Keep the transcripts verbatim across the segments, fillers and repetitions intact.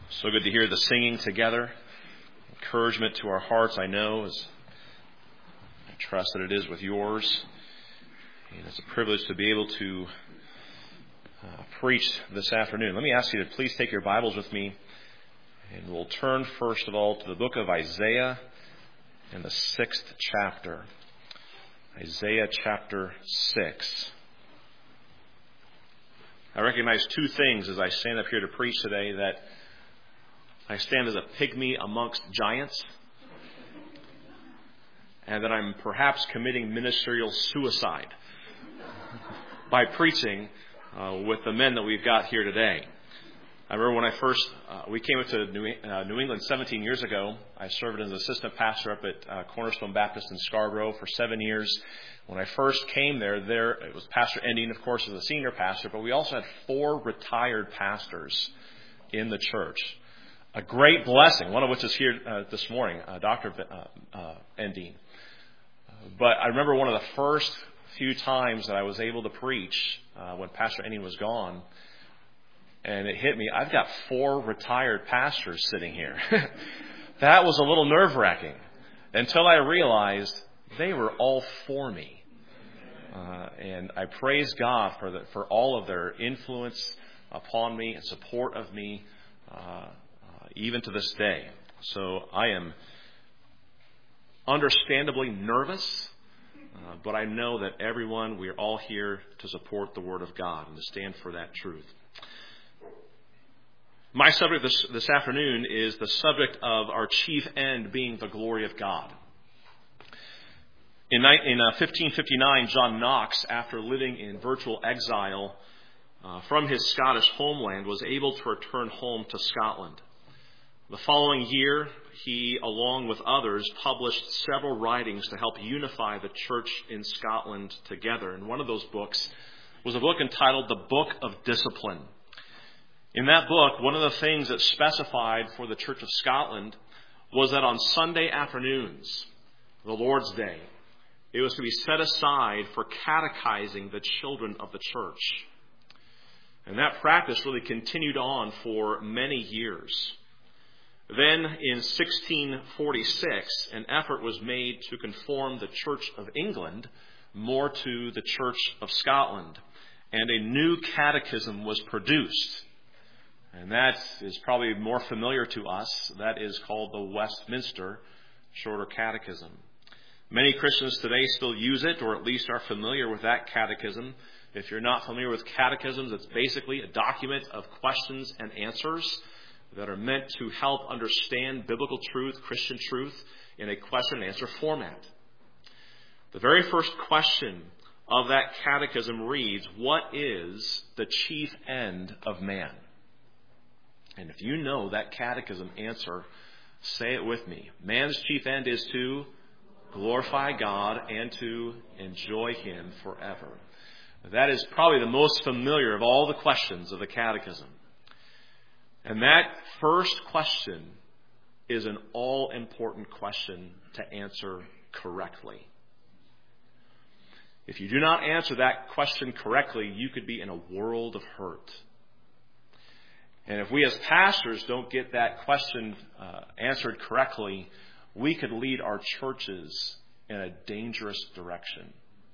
So good to hear the singing together. Encouragement to our hearts, I know, as I trust that it is with yours. And it's a privilege to be able to uh, preach this afternoon. Let me ask you to please take your Bibles with me, and we'll turn first of all to the book of Isaiah and the sixth chapter. Isaiah chapter six. I recognize two things as I stand up here to preach today: that I stand as a pygmy amongst giants, and that I'm perhaps committing ministerial suicide by preaching uh, with the men that we've got here today. I remember when I first, uh, we came up to New, uh, New England seventeen years ago. I served as assistant pastor up at uh, Cornerstone Baptist in Scarborough for seven years. When I first came there, there it was Pastor Ending, of course, as a senior pastor, but we also had four retired pastors in the church. A great blessing, one of which is here uh, this morning, uh, Doctor Uh, uh, Ending. But I remember one of the first few times that I was able to preach uh, when Pastor Ending was gone, and it hit me, I've got four retired pastors sitting here. That was a little nerve-wracking until I realized they were all for me. Uh, and I praise God for the, for all of their influence upon me and support of me, uh, uh, even to this day. So I am understandably nervous, uh, but I know that everyone, we are all here to support the Word of God and to stand for that truth. My subject this, this afternoon is the subject of our chief end being the glory of God. In, in uh, fifteen fifty-nine, John Knox, after living in virtual exile uh, from his Scottish homeland, was able to return home to Scotland. The following year, he, along with others, published several writings to help unify the church in Scotland together. And one of those books was a book entitled The Book of Discipline. In that book, one of the things that specified for the Church of Scotland was that on Sunday afternoons, the Lord's Day, it was to be set aside for catechizing the children of the church. And that practice really continued on for many years. Then in sixteen forty-six, an effort was made to conform the Church of England more to the Church of Scotland, and a new catechism was produced. And that is probably more familiar to us. That is called the Westminster Shorter Catechism. Many Christians today still use it, or at least are familiar with that catechism. If you're not familiar with catechisms, it's basically a document of questions and answers that are meant to help understand biblical truth, Christian truth, in a question and answer format. The very first question of that catechism reads, "What is the chief end of man?" And if you know that catechism answer, say it with me. Man's chief end is to glorify God and to enjoy Him forever. That is probably the most familiar of all the questions of the catechism. And that first question is an all-important question to answer correctly. If you do not answer that question correctly, you could be in a world of hurt. And if we as pastors don't get that question uh, answered correctly, we could lead our churches in a dangerous direction.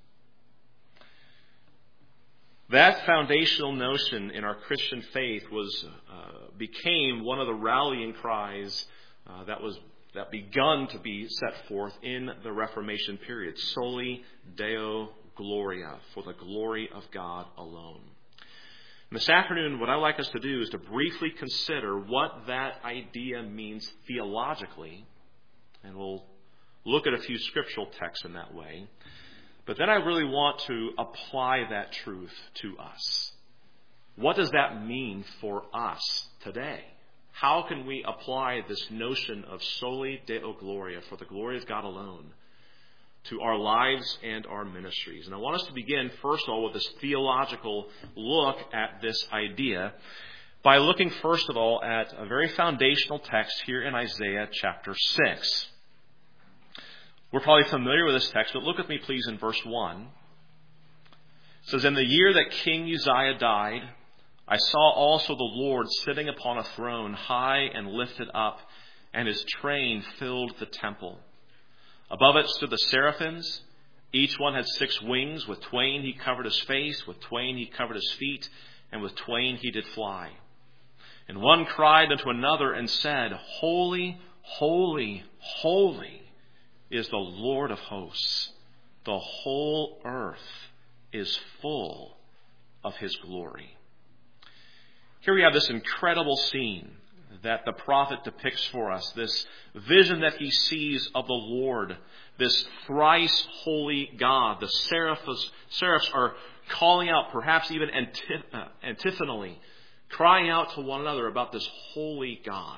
That foundational notion in our Christian faith was uh, became one of the rallying cries uh, that was that begun to be set forth in the Reformation period. Soli Deo Gloria, for the glory of God alone. And this afternoon, what I'd like us to do is to briefly consider what that idea means theologically. And we'll look at a few scriptural texts in that way. But then I really want to apply that truth to us. What does that mean for us today? How can we apply this notion of soli Deo Gloria, for the glory of God alone, to our lives and our ministries? And I want us to begin, first of all, with this theological look at this idea by looking, first of all, at a very foundational text here in Isaiah chapter six. We're probably familiar with this text, but look with me, please, in verse one. It says, "In the year that King Uzziah died, I saw also the Lord sitting upon a throne, high and lifted up, and his train filled the temple. Above it stood the seraphims. Each one had six wings. With twain he covered his face, with twain he covered his feet, and with twain he did fly. And one cried unto another and said, Holy, holy, holy is the Lord of hosts. The whole earth is full of his glory. Here we have this incredible scene that the prophet depicts for us, this vision that he sees of the Lord, this thrice holy God. The seraphs, seraphs are calling out, perhaps even antith- uh, antiphonally, crying out to one another about this holy God.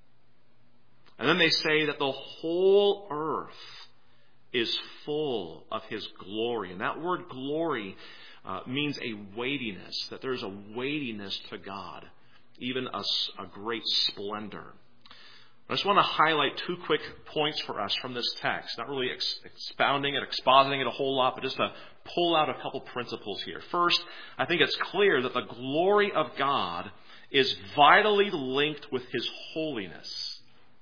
And then they say that the whole earth is full of his glory. And that word glory uh, means a weightiness, that there's a weightiness to God, even a, a great splendor. I just want to highlight two quick points for us from this text, not really ex- expounding it, expositing it a whole lot, but just to pull out a couple principles here. First, I think it's clear that the glory of God is vitally linked with his holiness,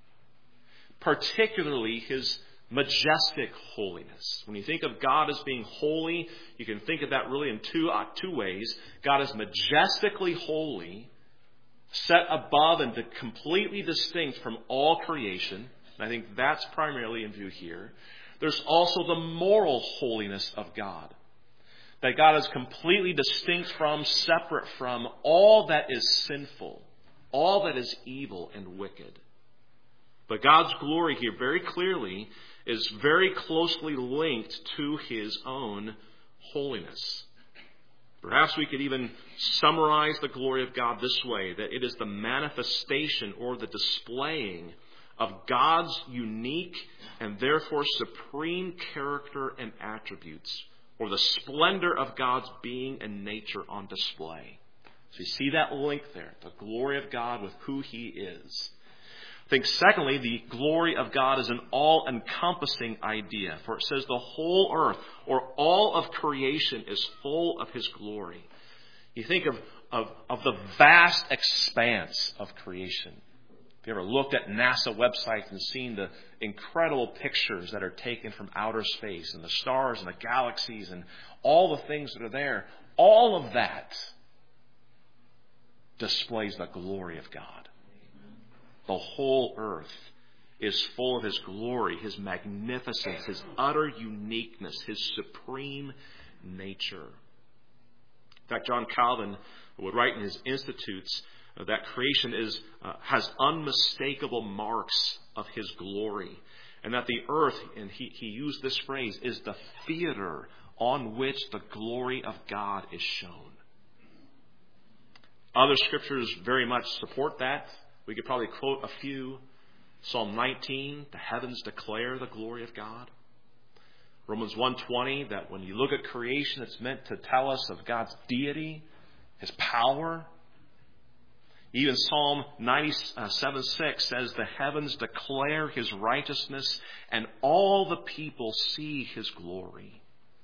particularly his majestic holiness. When you think of God as being holy, you can think of that really in two, uh, two ways. God is majestically holy, set above and completely distinct from all creation. And I think that's primarily in view here. There's also the moral holiness of God, that God is completely distinct from, separate from all that is sinful, all that is evil and wicked. But God's glory here very clearly is very closely linked to his own holiness. Perhaps we could even summarize the glory of God this way, that it is the manifestation or the displaying of God's unique and therefore supreme character and attributes, or the splendor of God's being and nature on display. So you see that link there, the glory of God with who he is. I think secondly, the glory of God is an all-encompassing idea, for it says the whole earth or all of creation is full of his glory. You think of, of, of the vast expanse of creation. Have you ever looked at NASA websites and seen the incredible pictures that are taken from outer space and the stars and the galaxies and all the things that are there? All of that displays the glory of God. The whole earth is full of his glory, his magnificence, his utter uniqueness, his supreme nature. In fact, John Calvin would write in his Institutes that creation is uh, has unmistakable marks of his glory, and that the earth, and he, he used this phrase, is the theater on which the glory of God is shown. Other scriptures very much support that. We could probably quote a few. Psalm nineteen, the heavens declare the glory of God. Romans one twenty, that when you look at creation, it's meant to tell us of God's deity, his power. Even Psalm ninety-seven six says the heavens declare his righteousness and all the people see his glory.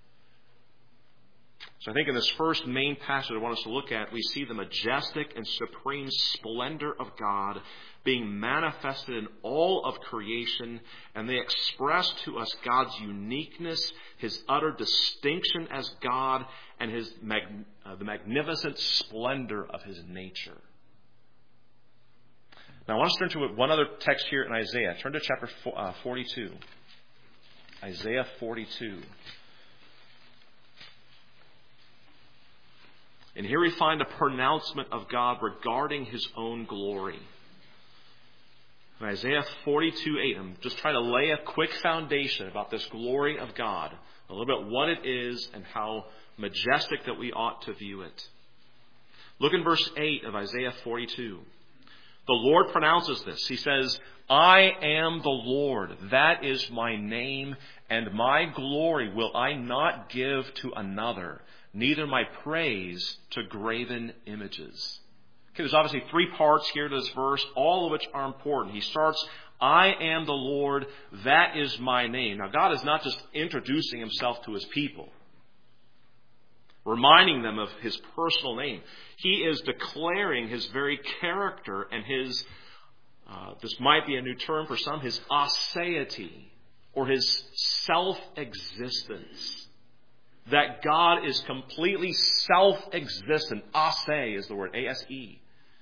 So I think in this first main passage I want us to look at, we see the majestic and supreme splendor of God being manifested in all of creation, and they express to us God's uniqueness, his utter distinction as God, and his mag- uh, the magnificent splendor of his nature. Now I want to turn to one other text here in Isaiah. Turn to chapter forty-two. Isaiah forty-two. And here we find a pronouncement of God regarding his own glory. In Isaiah forty-two eight, I'm just trying to lay a quick foundation about this glory of God, a little bit what it is and how majestic that we ought to view it. Look in verse eight of Isaiah forty-two. The Lord pronounces this. He says, I am the Lord, that is my name, and my glory will I not give to another, neither my praise to graven images. Okay, there's obviously three parts here to this verse, all of which are important. He starts, I am the Lord, that is my name. Now, God is not just introducing himself to his people, reminding them of his personal name. He is declaring his very character and his, uh, this might be a new term for some, his aseity, or his self-existence. That God is completely self-existent. Ase is the word, A S E.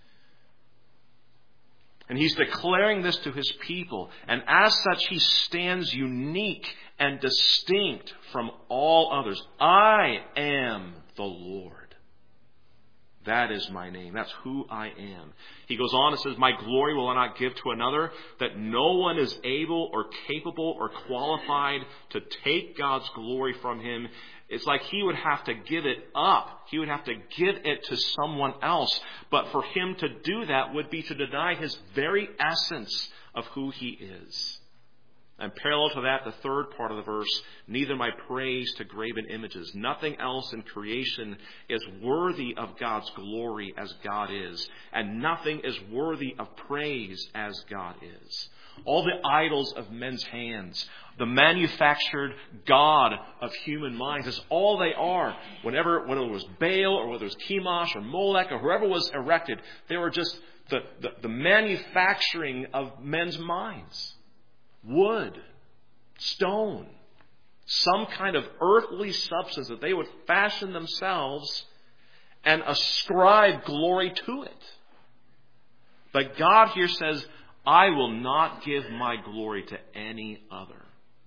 And he's declaring this to his people. And as such, he stands unique and distinct from all others. I am the Lord. That is my name. That's who I am. He goes on and says, my glory will I not give to another, that no one is able or capable or qualified to take God's glory from him. It's like he would have to give it up. He would have to give it to someone else. But for him to do that would be to deny his very essence of who he is. And parallel to that, the third part of the verse, neither my praise to graven images. Nothing else in creation is worthy of God's glory as God is. And nothing is worthy of praise as God is. All the idols of men's hands, the manufactured God of human minds, is all they are. Whenever, whether it was Baal or whether it was Chemosh or Molech or whoever was erected, they were just the, the, the manufacturing of men's minds. Wood, stone, some kind of earthly substance that they would fashion themselves and ascribe glory to it. But God here says, I will not give my glory to any other.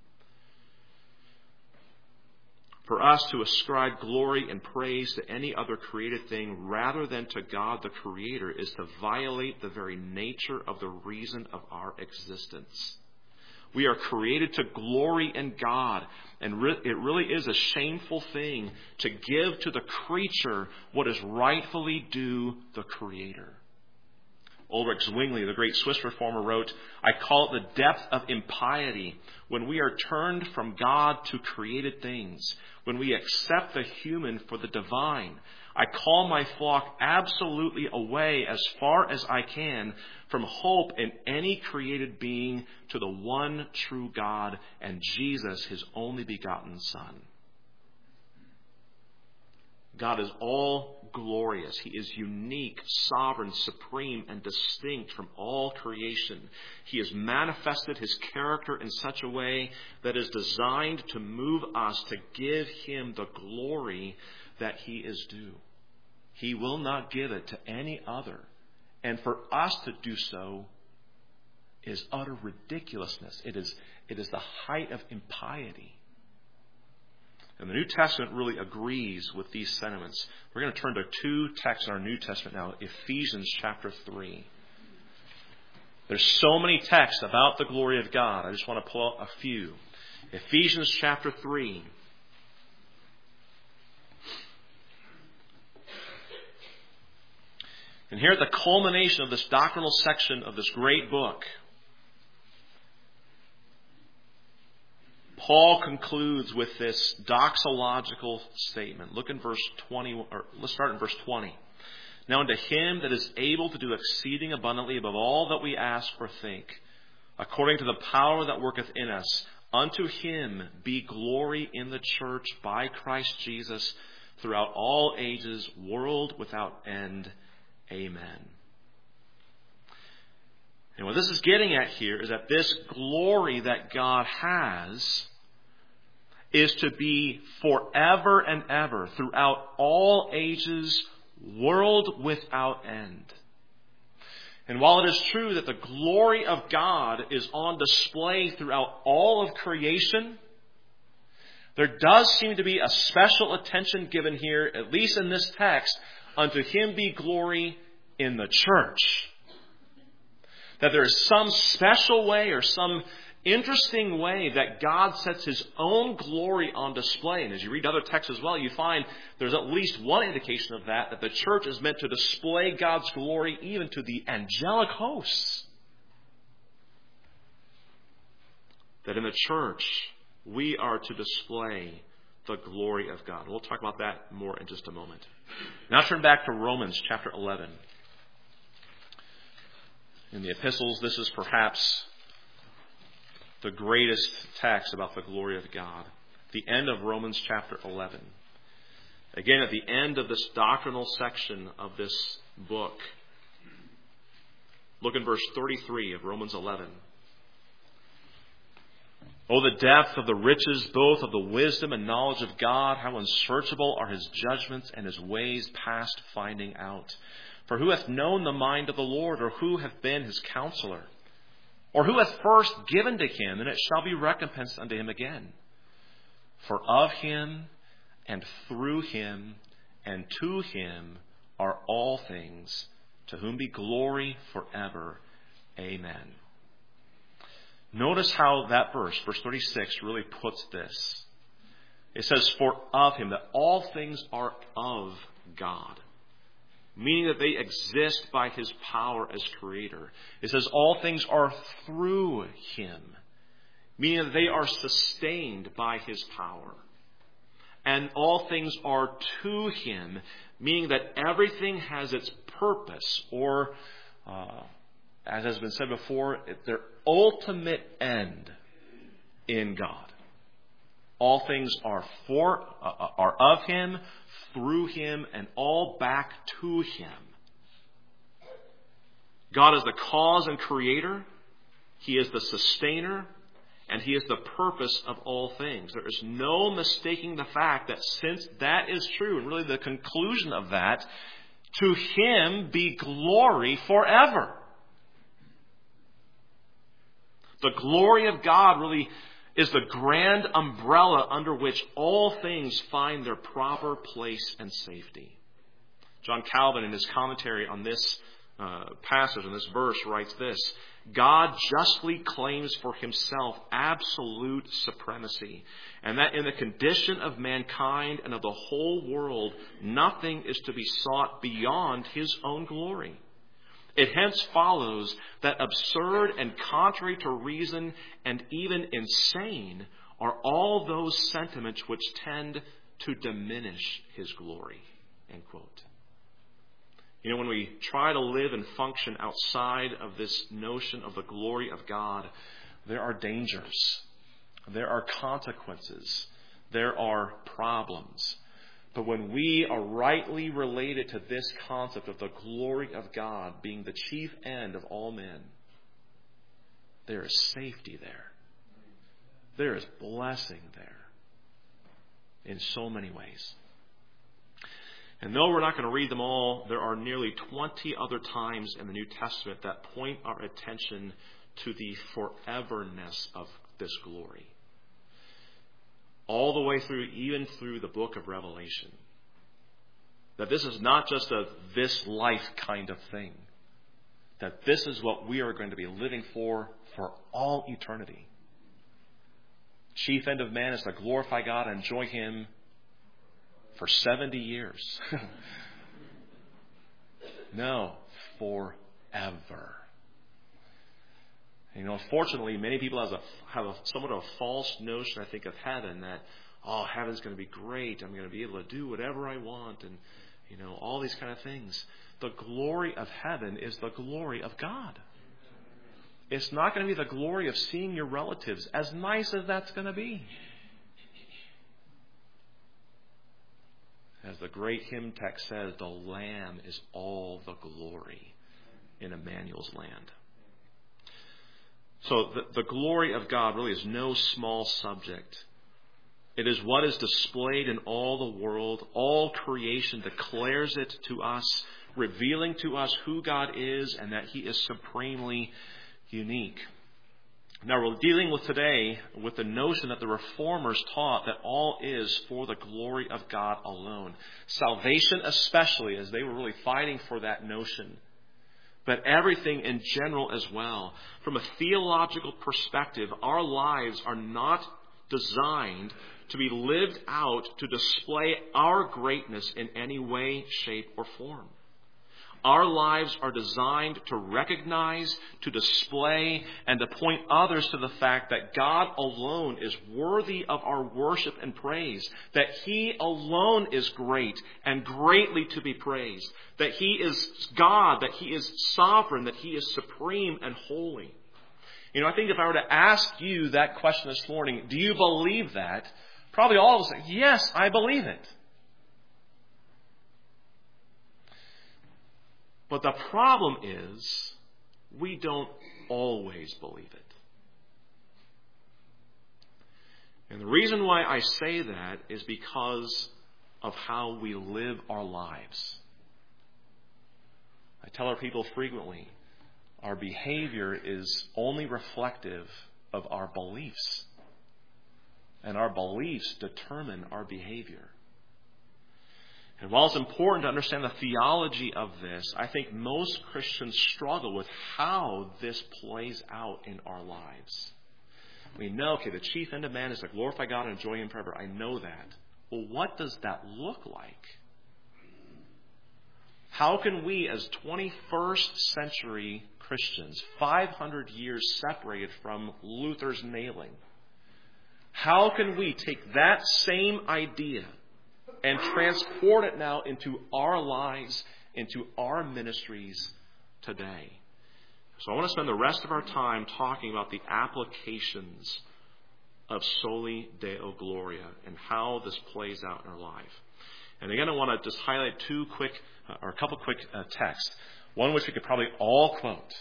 For us to ascribe glory and praise to any other created thing rather than to God the Creator is to violate the very nature of the reason of our existence. We are created to glory in God, and re- it really is a shameful thing to give to the creature what is rightfully due the Creator. Ulrich Zwingli, the great Swiss reformer, wrote, I call it the depth of impiety when we are turned from God to created things, when we accept the human for the divine. I call my flock absolutely away as far as I can from hope in any created being to the one true God and Jesus, his only begotten Son. God is all glorious. He is unique, sovereign, supreme, and distinct from all creation. He has manifested his character in such a way that is designed to move us to give him the glory that he is due. He will not give it to any other. And for us to do so is utter ridiculousness. It is, it is the height of impiety. And the New Testament really agrees with these sentiments. We're going to turn to two texts in our New Testament now. Ephesians chapter three. There's so many texts about the glory of God. I just want to pull out a few. Ephesians chapter three. And here at the culmination of this doctrinal section of this great book, Paul concludes with this doxological statement. Look in verse twenty, or let's start in verse twenty. Now unto him that is able to do exceeding abundantly above all that we ask or think, according to the power that worketh in us, unto him be glory in the church by Christ Jesus throughout all ages, world without end. Amen. And what this is getting at here is that this glory that God has is to be forever and ever, throughout all ages, world without end. And while it is true that the glory of God is on display throughout all of creation, there does seem to be a special attention given here, at least in this text, unto him be glory in the church. That there is some special way or some interesting way that God sets his own glory on display. And as you read other texts as well, you find there's at least one indication of that, that the church is meant to display God's glory even to the angelic hosts. That in the church, we are to display the glory of God. We'll talk about that more in just a moment. Now turn back to Romans chapter eleven. In the epistles, this is perhaps the greatest text about the glory of God. The end of Romans chapter eleven. Again, at the end of this doctrinal section of this book, look in verse thirty-three of Romans eleven. Oh, the depth of the riches, both of the wisdom and knowledge of God, how unsearchable are his judgments and his ways past finding out. For who hath known the mind of the Lord, or who hath been his counselor? Or who hath first given to him, and it shall be recompensed unto him again? For of him, and through him, and to him are all things, to whom be glory forever. Amen. Notice how that verse, verse thirty-six, really puts this. It says, for of him, that all things are of God. Meaning that they exist by his power as creator. It says all things are through him. Meaning that they are sustained by his power. And all things are to him. Meaning that everything has its purpose, or uh, as has been said before, their ultimate end in God. All things are for, uh, are of him, through him, and all back to him. God is the cause and creator. He is the sustainer. And he is the purpose of all things. There is no mistaking the fact that since that is true, and really the conclusion of that, to him be glory forever. The glory of God really is the grand umbrella under which all things find their proper place and safety. John Calvin, in his commentary on this uh, passage, on this verse, writes this: God justly claims for himself absolute supremacy, and that in the condition of mankind and of the whole world, nothing is to be sought beyond his own glory. It hence follows that absurd and contrary to reason and even insane are all those sentiments which tend to diminish his glory. End quote. You know, when we try to live and function outside of this notion of the glory of God, there are dangers. There are consequences. There are problems. But when we are rightly related to this concept of the glory of God being the chief end of all men, there is safety there. There is blessing there in so many ways. And though we're not going to read them all, there are nearly twenty other times in the New Testament that point our attention to the foreverness of this glory. All the way through, even through the book of Revelation. That this is not just a this life kind of thing. That this is what we are going to be living for for all eternity. Chief end of man is to glorify God and enjoy him for seventy years. No, forever. You know, unfortunately, many people have, a, have a, somewhat of a false notion, I think, of heaven, that, oh, heaven's going to be great. I'm going to be able to do whatever I want, and, you know, all these kind of things. The glory of heaven is the glory of God. It's not going to be the glory of seeing your relatives, as nice as that's going to be. As the great hymn text says, the Lamb is all the glory in Emmanuel's land. So the, the glory of God really is no small subject. It is what is displayed in all the world. All creation declares it to us, revealing to us who God is and that he is supremely unique. Now we're dealing with today with the notion that the Reformers taught that all is for the glory of God alone. Salvation especially, as they were really fighting for that notion. But everything in general as well. From a theological perspective, our lives are not designed to be lived out to display our greatness in any way, shape, or form. Our lives are designed to recognize, to display, and to point others to the fact that God alone is worthy of our worship and praise. That he alone is great and greatly to be praised. That he is God, that he is sovereign, that he is supreme and holy. You know, I think if I were to ask you that question this morning, do you believe that? Probably all of us say, yes, I believe it. But the problem is, we don't always believe it. And the reason why I say that is because of how we live our lives. I tell our people frequently, our behavior is only reflective of our beliefs. And our beliefs determine our behavior. And while it's important to understand the theology of this, I think most Christians struggle with how this plays out in our lives. We know, okay, the chief end of man is to glorify God and enjoy Him forever. I know that. Well, what does that look like? How can we, as twenty-first century Christians, five hundred years separated from Luther's nailing, how can we take that same idea and transport it now into our lives, into our ministries today? So I want to spend the rest of our time talking about the applications of Soli Deo Gloria and how this plays out in our life. And again, I want to just highlight two quick, uh, or a couple quick uh, texts. One which we could probably all quote.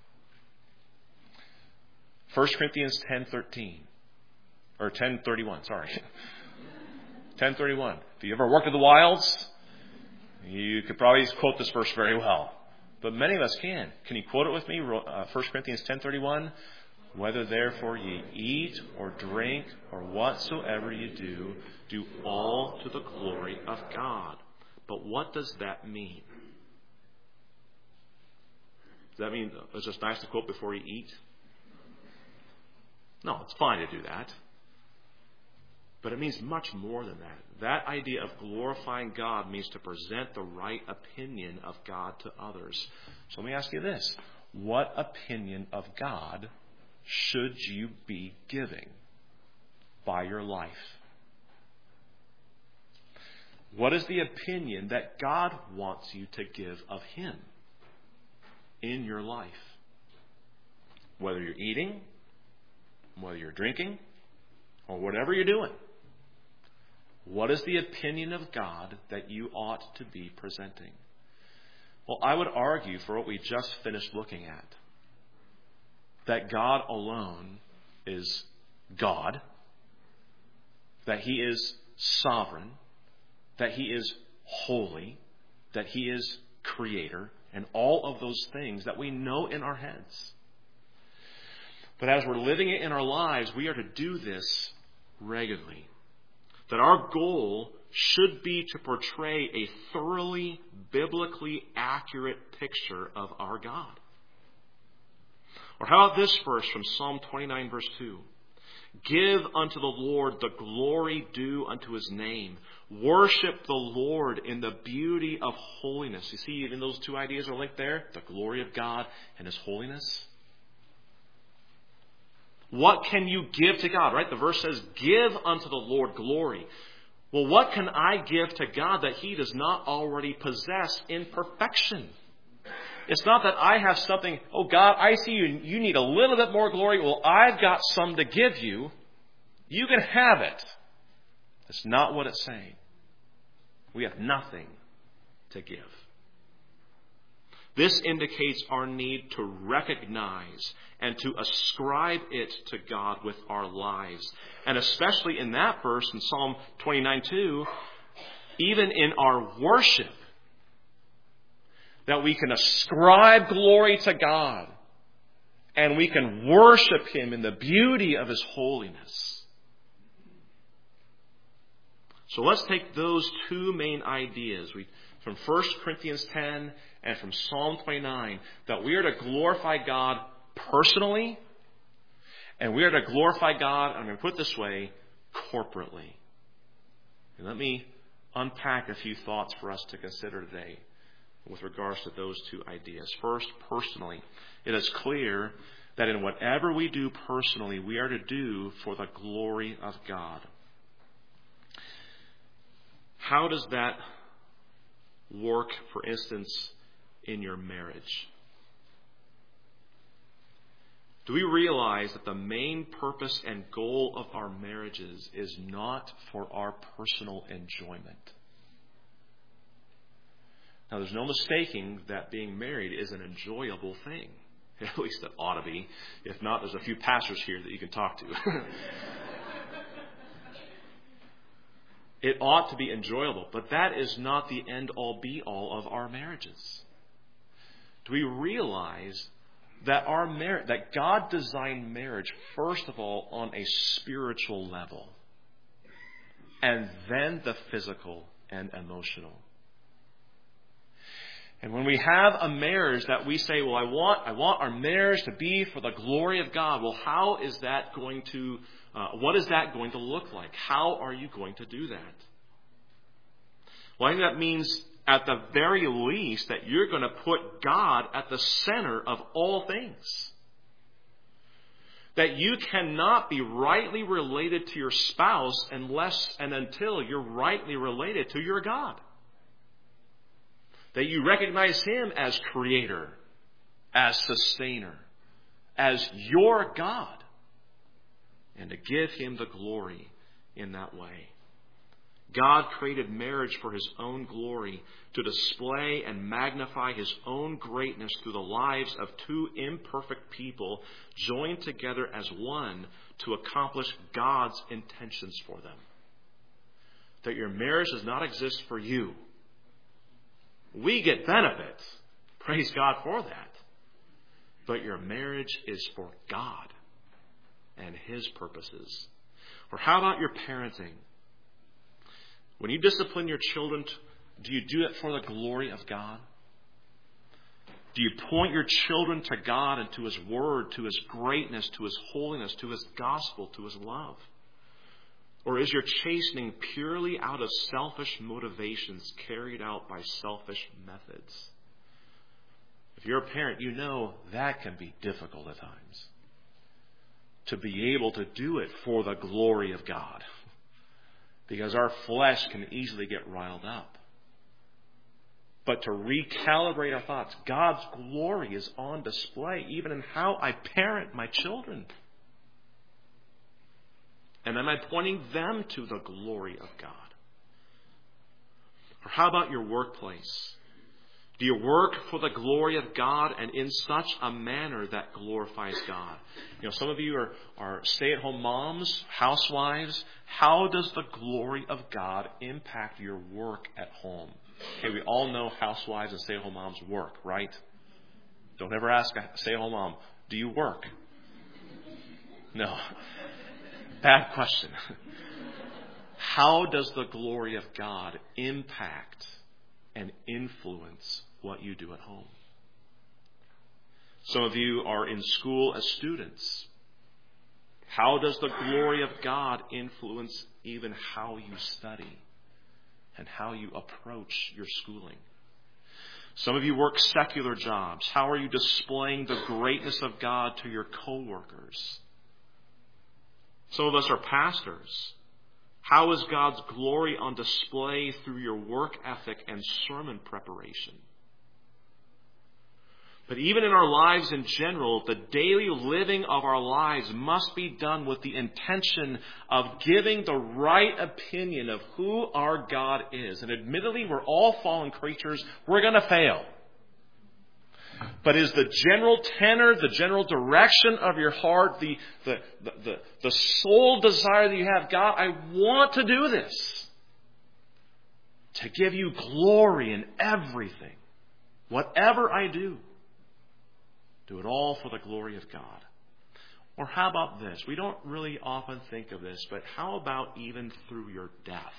First Corinthians ten thirteen. Or ten thirty-one, sorry. ten thirty-one. If you ever worked in the wilds, you could probably quote this verse very well. But many of us can. Can you quote it with me? Uh, First Corinthians ten thirty-one. Whether therefore ye eat or drink or whatsoever you do, do all to the glory of God. But what does that mean? Does that mean it's just nice to quote before you eat? No, it's fine to do that. But it means much more than that. That idea of glorifying God means to present the right opinion of God to others. So let me ask you this. What opinion of God should you be giving by your life? What is the opinion that God wants you to give of Him in your life? Whether you're eating, whether you're drinking, or whatever you're doing. What is the opinion of God that you ought to be presenting? Well, I would argue for what we just finished looking at, that God alone is God, that He is sovereign, that He is holy, that He is creator, and all of those things that we know in our heads. But as we're living it in our lives, we are to do this regularly. That our goal should be to portray a thoroughly, biblically accurate picture of our God. Or how about this verse from Psalm twenty-nine, verse two? Give unto the Lord the glory due unto His name. Worship the Lord in the beauty of holiness. You see, even those two ideas are linked there. The glory of God and His holiness. What can you give to God, right? The verse says, give unto the Lord glory. Well, what can I give to God that He does not already possess in perfection? It's not that I have something, oh God, I see you, you need a little bit more glory. Well, I've got some to give you. You can have it. That's not what it's saying. We have nothing to give. This indicates our need to recognize and to ascribe it to God with our lives. And especially in that verse in Psalm twenty-nine two, even in our worship, that we can ascribe glory to God and we can worship Him in the beauty of His holiness. So let's take those two main ideas we, from First Corinthians ten and from Psalm twenty-nine, that we are to glorify God personally, and we are to glorify God, I'm going to put it this way, corporately. And let me unpack a few thoughts for us to consider today with regards to those two ideas. First, personally, it is clear that in whatever we do personally, we are to do for the glory of God. How does that work, for instance, in your marriage? Do we realize that the main purpose and goal of our marriages is not for our personal enjoyment? Now, there's no mistaking that being married is an enjoyable thing. At least it ought to be. If not, there's a few pastors here that you can talk to. It ought to be enjoyable, but that is not the end-all, be-all of our marriages. Do we realize that our mar- that God designed marriage, first of all, on a spiritual level, and then the physical and emotional? And when we have a marriage that we say, well, I want, I want our marriage to be for the glory of God. Well, how is that going to, uh, what is that going to look like? How are you going to do that? Well, I think that means at the very least that you're going to put God at the center of all things. That you cannot be rightly related to your spouse unless and until you're rightly related to your God. That you recognize Him as creator, as sustainer, as your God, and to give Him the glory in that way. God created marriage for His own glory, to display and magnify His own greatness through the lives of two imperfect people joined together as one to accomplish God's intentions for them. That your marriage does not exist for you. We get benefits. Praise God for that. But your marriage is for God and His purposes. Or how about your parenting? When you discipline your children, do you do it for the glory of God? Do you point your children to God and to His Word, to His greatness, to His holiness, to His gospel, to His love? Or is your chastening purely out of selfish motivations carried out by selfish methods? If you're a parent, you know that can be difficult at times. To be able to do it for the glory of God. Because our flesh can easily get riled up. But to recalibrate our thoughts, God's glory is on display even in how I parent my children. And am I pointing them to the glory of God? Or how about your workplace? Do you work for the glory of God and in such a manner that glorifies God? You know, some of you are, are stay-at-home moms, housewives. How does the glory of God impact your work at home? Okay, we all know housewives and stay-at-home moms work, right? Don't ever ask a stay-at-home mom, do you work? No. Bad question. How does the glory of God impact and influence what you do at home? Some of you are in school as students. How does the glory of God influence even how you study and how you approach your schooling? Some of you work secular jobs. How are you displaying the greatness of God to your coworkers? Some of us are pastors. How is God's glory on display through your work ethic and sermon preparation? But even in our lives in general, the daily living of our lives must be done with the intention of giving the right opinion of who our God is. And admittedly, we're all fallen creatures. We're going to fail. But is the general tenor, the general direction of your heart, the, the, the, the, the sole desire that you have, God, I want to do this. To give you glory in everything. Whatever I do. Do it all for the glory of God. Or how about this? We don't really often think of this, but how about even through your death?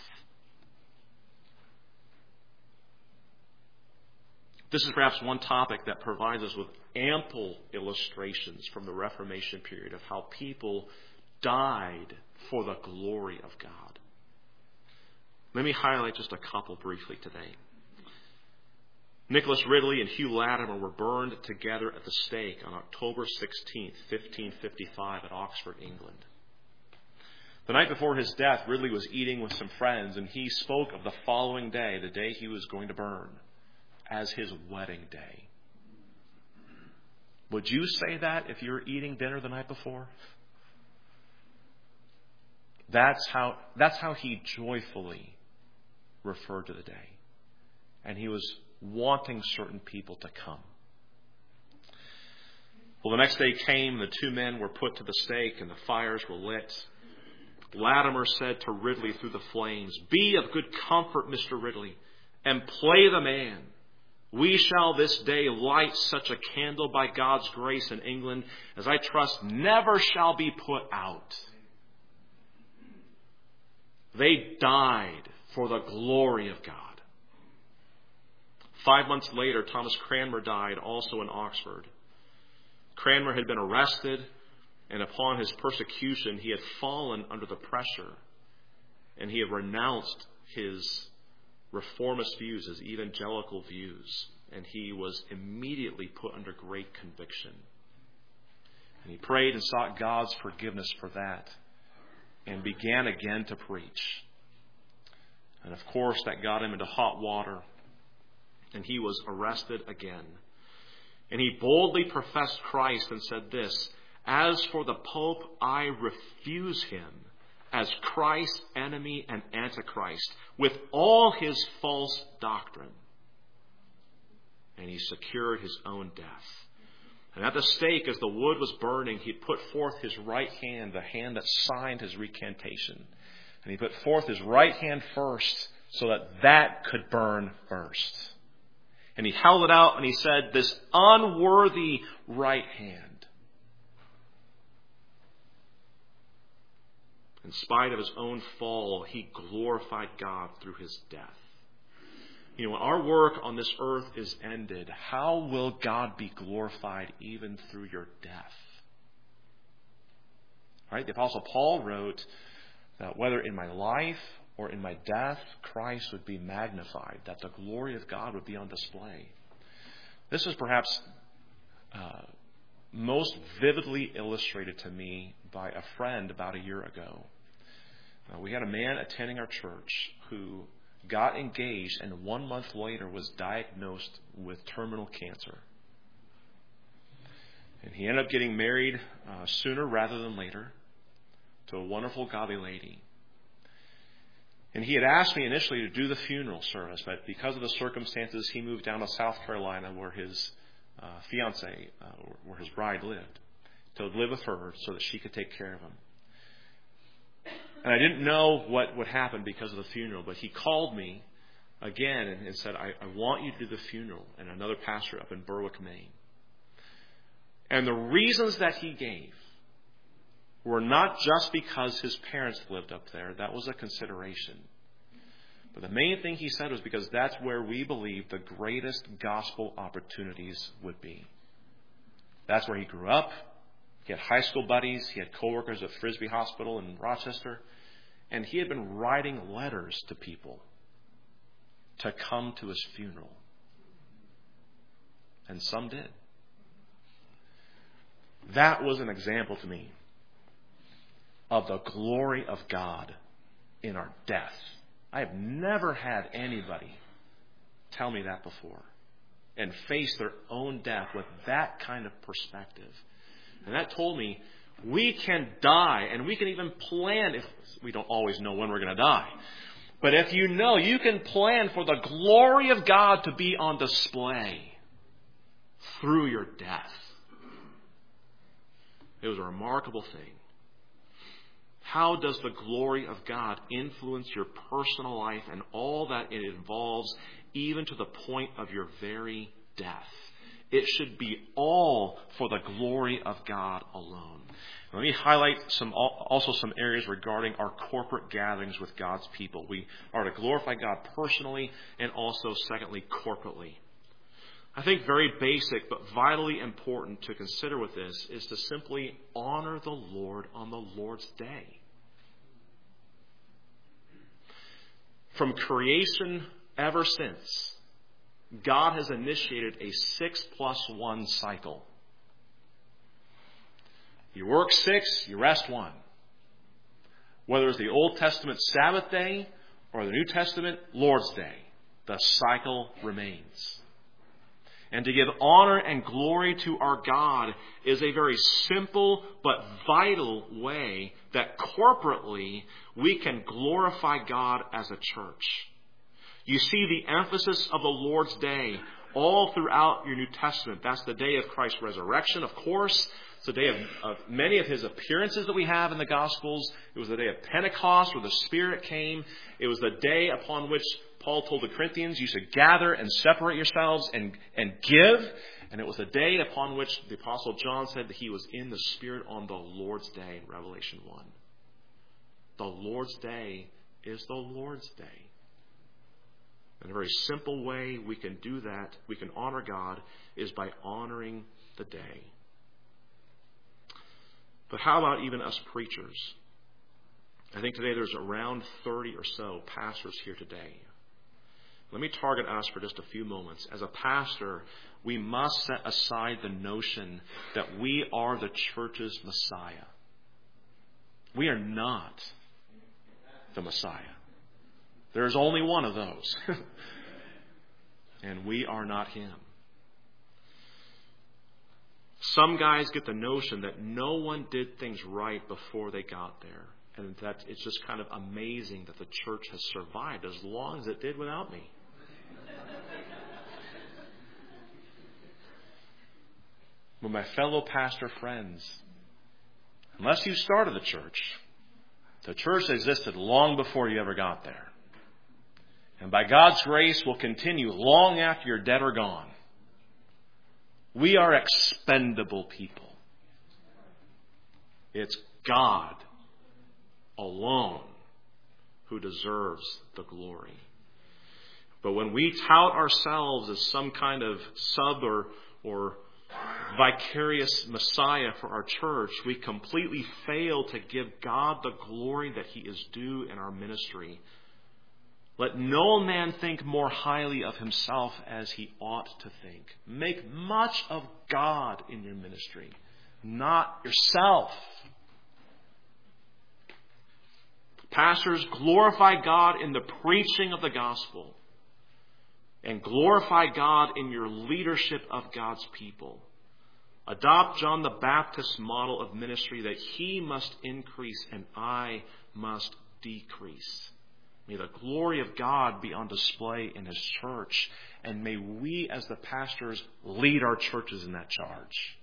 This is perhaps one topic that provides us with ample illustrations from the Reformation period of how people died for the glory of God. Let me highlight just a couple briefly today. Nicholas Ridley and Hugh Latimer were burned together at the stake on October sixteenth, fifteen fifty-five at Oxford, England. The night before his death, Ridley was eating with some friends, and he spoke of the following day, the day he was going to burn, as his wedding day. Would you say that if you were eating dinner the night before? That's how, that's how he joyfully referred to the day. And he was wanting certain people to come. Well, the next day came, the two men were put to the stake, and the fires were lit. Latimer said to Ridley through the flames, "Be of good comfort, Mister Ridley, and play the man. We shall this day light such a candle by God's grace in England as I trust never shall be put out." They died for the glory of God. Five months later, Thomas Cranmer died, also in Oxford. Cranmer had been arrested, and upon his persecution, he had fallen under the pressure, and he had renounced his reformist views, his evangelical views, and he was immediately put under great conviction. And he prayed and sought God's forgiveness for that, and began again to preach. And of course, that got him into hot water, and he was arrested again. And he boldly professed Christ and said this, "As for the Pope, I refuse him as Christ's enemy and Antichrist with all his false doctrine." And he secured his own death. And at the stake, as the wood was burning, he put forth his right hand, the hand that signed his recantation. And he put forth his right hand first so that that could burn first. And he held it out and he said, "This unworthy right hand." In spite of his own fall, he glorified God through his death. You know, when our work on this earth is ended, how will God be glorified even through your death? Right? The Apostle Paul wrote that whether in my life or in my death, Christ would be magnified, that the glory of God would be on display. This is perhaps uh, most vividly illustrated to me by a friend about a year ago. Uh, we had a man attending our church who got engaged and one month later was diagnosed with terminal cancer. And he ended up getting married uh, sooner rather than later to a wonderful, godly lady. And he had asked me initially to do the funeral service, but because of the circumstances, he moved down to South Carolina where his uh, fiancée, uh, where his bride lived, to live with her so that she could take care of him. And I didn't know what would happen because of the funeral, but he called me again and, and said, I, I want you to do the funeral, and another pastor up in Berwick, Maine. And the reasons that he gave were not just because his parents lived up there. That was a consideration. But the main thing he said was because that's where we believe the greatest gospel opportunities would be. That's where he grew up. He had high school buddies. He had coworkers at Frisbee Hospital in Rochester. And he had been writing letters to people to come to his funeral. And some did. That was an example to me of the glory of God in our death. I have never had anybody tell me that before and face their own death with that kind of perspective. And that told me we can die, and we can even plan, if we don't always know when we're going to die. But if you know, you can plan for the glory of God to be on display through your death. It was a remarkable thing. How does the glory of God influence your personal life and all that it involves, even to the point of your very death? It should be all for the glory of God alone. Let me highlight some also some areas regarding our corporate gatherings with God's people. We are to glorify God personally and also, secondly, corporately. I think very basic but vitally important to consider with this is to simply honor the Lord on the Lord's day. From creation ever since, God has initiated a six plus one cycle. You work six, you rest one. Whether it's the Old Testament Sabbath day or the New Testament Lord's Day, the cycle remains. And to give honor and glory to our God is a very simple but vital way that corporately we can glorify God as a church. You see the emphasis of the Lord's Day all throughout your New Testament. That's the day of Christ's resurrection, of course. It's the day of, of many of his appearances that we have in the Gospels. It was the day of Pentecost where the Spirit came. It was the day upon which Paul told the Corinthians, you should gather and separate yourselves and, and give. And it was the day upon which the Apostle John said that he was in the Spirit on the Lord's Day in Revelation one. The Lord's Day is the Lord's Day. In a very simple way we can do that, we can honor God, is by honoring the day. But how about even us preachers? I think today there's around thirty or so pastors here today. Let me target us for just a few moments. As a pastor, we must set aside the notion that we are the church's Messiah. We are not the Messiah. There is only one of those. And we are not him. Some guys get the notion that no one did things right before they got there. And that it's just kind of amazing that the church has survived as long as it did without me. But my fellow pastor friends, unless you started the church, the church existed long before you ever got there. And by God's grace will continue long after you're dead or gone. We are expendable people. It's God alone who deserves the glory. But when we tout ourselves as some kind of sub or, or vicarious Messiah for our church, we completely fail to give God the glory that he is due in our ministry. Let no man think more highly of himself as he ought to think. Make much of God in your ministry, not yourself. Pastors, glorify God in the preaching of the gospel. And glorify God in your leadership of God's people. Adopt John the Baptist's model of ministry that he must increase and I must decrease. May the glory of God be on display in his church. And may we as the pastors lead our churches in that charge.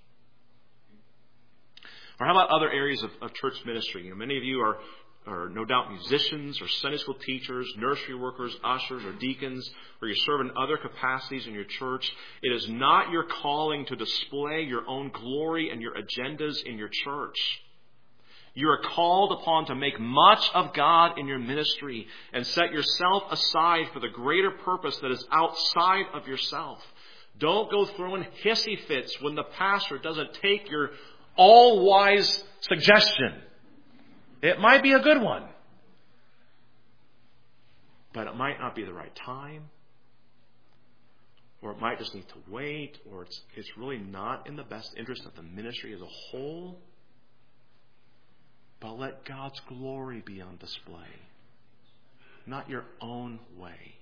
Or how about other areas of, of church ministry? You know, many of you are, are no doubt musicians or Sunday school teachers, nursery workers, ushers, or deacons, or you serve in other capacities in your church. It is not your calling to display your own glory and your agendas in your church. You are called upon to make much of God in your ministry and set yourself aside for the greater purpose that is outside of yourself. Don't go throwing hissy fits when the pastor doesn't take your all-wise suggestion. It might be a good one, but it might not be the right time, or it might just need to wait, or it's, it's really not in the best interest of the ministry as a whole. But let God's glory be on display, not your own way.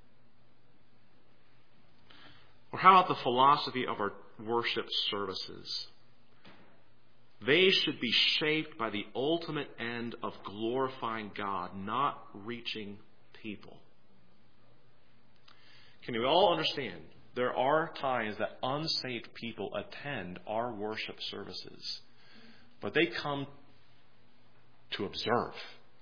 Or how about the philosophy of our worship services? They should be shaped by the ultimate end of glorifying God, not reaching people. Can we all understand? There are times that unsaved people attend our worship services, but they come to observe.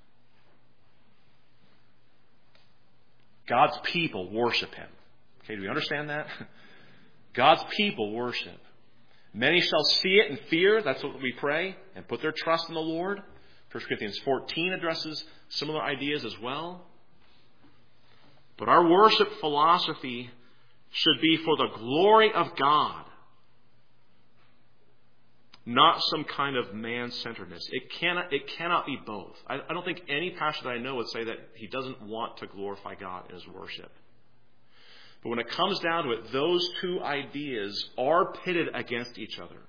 God's people worship him. Okay, do we understand that? God's people worship. Many shall see it and fear. That's what we pray. And put their trust in the Lord. First Corinthians fourteen addresses similar ideas as well. But our worship philosophy should be for the glory of God, not some kind of man-centeredness. It cannot, it cannot be both. I, I don't think any pastor that I know would say that he doesn't want to glorify God in his worship. But when it comes down to it, those two ideas are pitted against each other.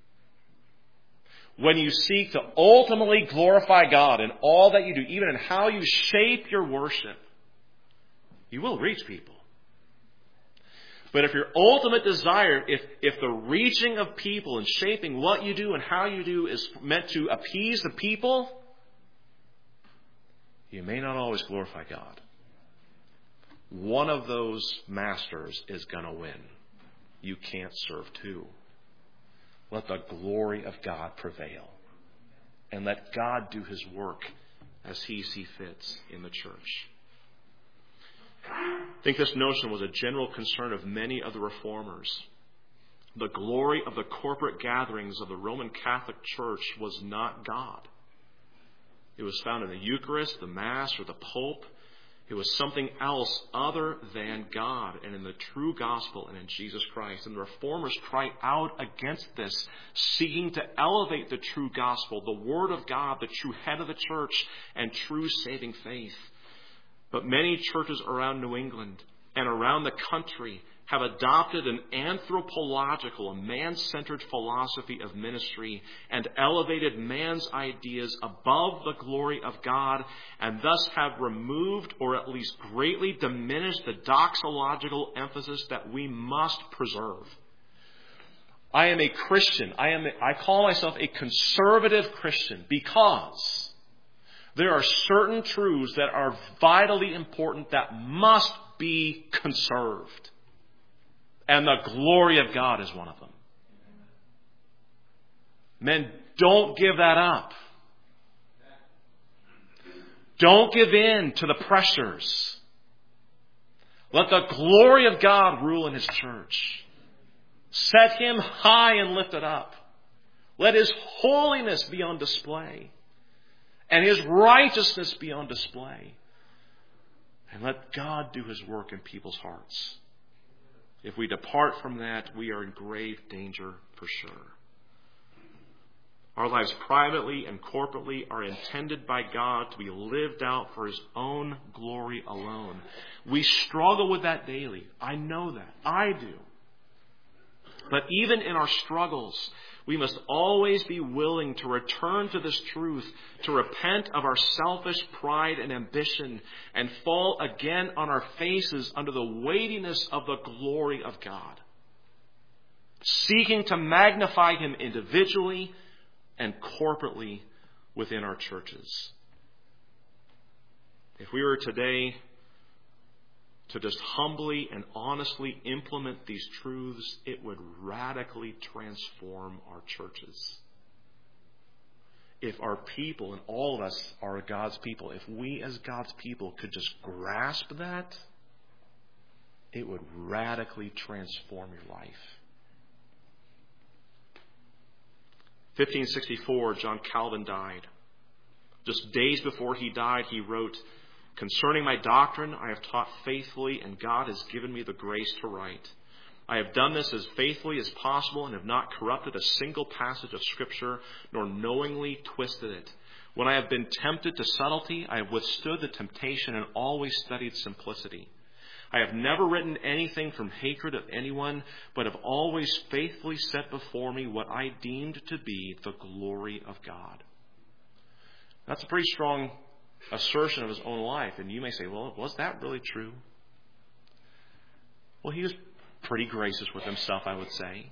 When you seek to ultimately glorify God in all that you do, even in how you shape your worship, you will reach people. But if your ultimate desire, if, if the reaching of people and shaping what you do and how you do is meant to appease the people, you may not always glorify God. one of those masters is going to win. You can't serve two. Let the glory of God prevail. And let God do his work as he sees fit in the church. I think this notion was a general concern of many of the reformers. The glory of the corporate gatherings of the Roman Catholic Church was not God. It was found in the Eucharist, the Mass, or the Pope. It was something else other than God and in the true gospel and in Jesus Christ. And the reformers cried out against this, seeking to elevate the true gospel, the Word of God, the true head of the church, and true saving faith. But many churches around New England and around the country have adopted an anthropological, a man-centered philosophy of ministry and elevated man's ideas above the glory of God, and thus have removed or at least greatly diminished the doxological emphasis that we must preserve. I am a Christian. I am. A, I call myself a conservative Christian because there are certain truths that are vitally important that must be conserved. And the glory of God is one of them. Men, don't give that up. Don't give in to the pressures. Let the glory of God rule in his church. Set him high and lifted up. Let his holiness be on display. And his righteousness be on display. And let God do his work in people's hearts. If we depart from that, we are in grave danger for sure. Our lives privately and corporately are intended by God to be lived out for his own glory alone. We struggle with that daily. I know that. I do. But even in our struggles, we must always be willing to return to this truth, to repent of our selfish pride and ambition, and fall again on our faces under the weightiness of the glory of God, seeking to magnify him individually and corporately within our churches. If we were today to just humbly and honestly implement these truths, it would radically transform our churches. If our people, and all of us are God's people, if we as God's people could just grasp that, it would radically transform your life. fifteen sixty-four, John Calvin died. Just days before he died, he wrote, "Concerning my doctrine, I have taught faithfully, and God has given me the grace to write. I have done this as faithfully as possible and have not corrupted a single passage of Scripture, nor knowingly twisted it. When I have been tempted to subtlety, I have withstood the temptation and always studied simplicity. I have never written anything from hatred of anyone, but have always faithfully set before me what I deemed to be the glory of God." That's a pretty strong assertion of his own life. And you may say, well, was that really true? Well, he was pretty gracious with himself, I would say.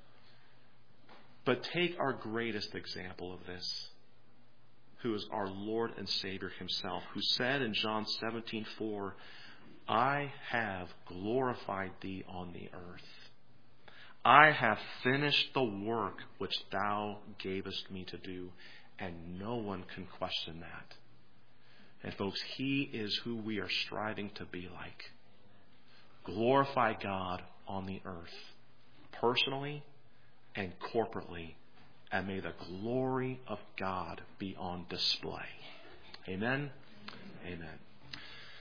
But take our greatest example of this, who is our Lord and Savior himself, who said in John seventeen four, "I have glorified thee on the earth. I have finished the work which thou gavest me to do," and no one can question that. And folks, he is who we are striving to be like. Glorify God on the earth, personally and corporately, and may the glory of God be on display. Amen? Amen.